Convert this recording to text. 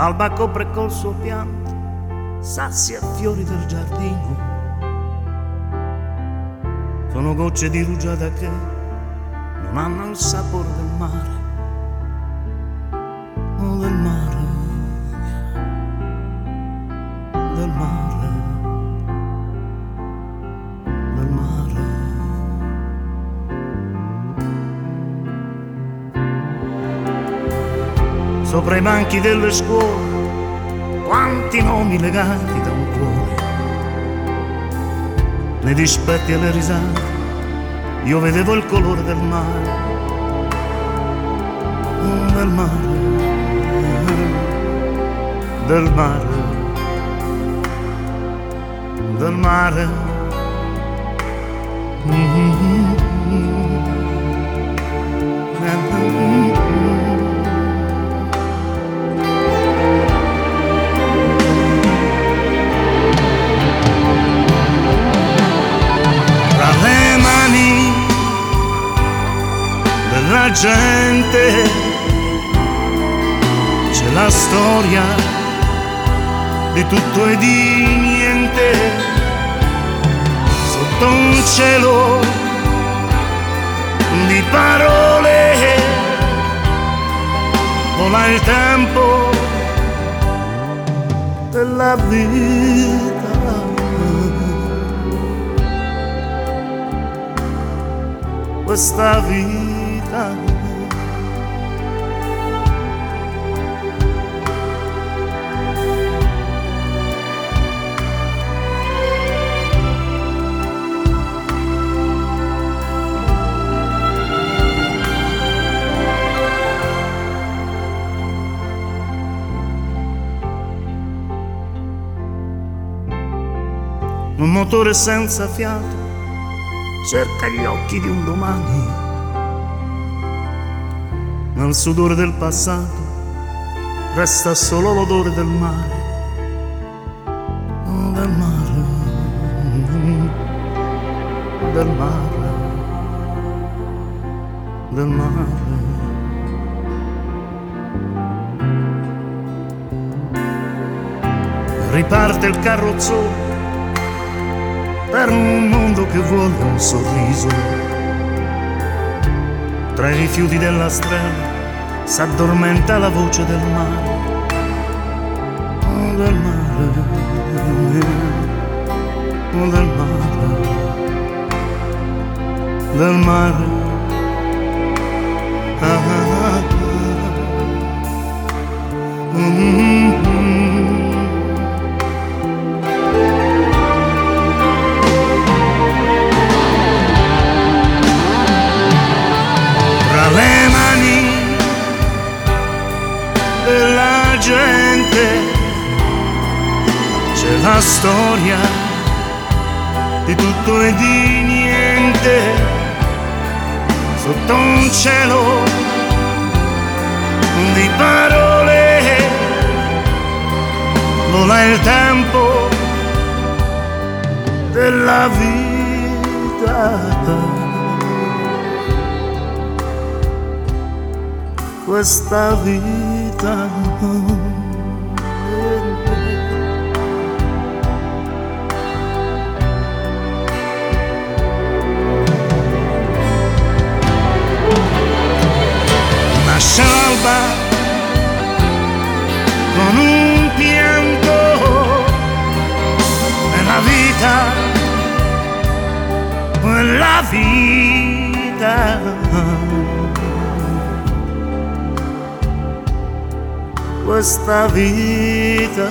Alba copre col suo pianto, sazia fiori del giardino. Sono gocce di rugiada che non hanno il sapore del mare, oh, del mare, del mare, del mare. Sopra i banchi delle scuole, quanti nomi legati da un cuore, nei dispetti e le risate, io vedevo il colore del mare, del mare, del mare, del mare. Tra le mani della gente c'è la storia di tutto e di niente, sotto un cielo di parole vola il tempo della vita. Questa vita un motore senza fiato cerca gli occhi di un domani, nel sudore del passato resta solo l'odore del mare, oh, del mare, del mare, del mare. Riparte il carrozzone per un mondo che vuole un sorriso. Tra i rifiuti della strada s'addormenta la voce del mare, oh, del mare, oh, del mare, del mare. Ah, ah, ah. Le mani della gente c'è la storia di tutto e di niente, sotto un cielo di parole vola il tempo della vita. Questa vita nasce l'alba con un pianto e la vita, quella vita. Questa vita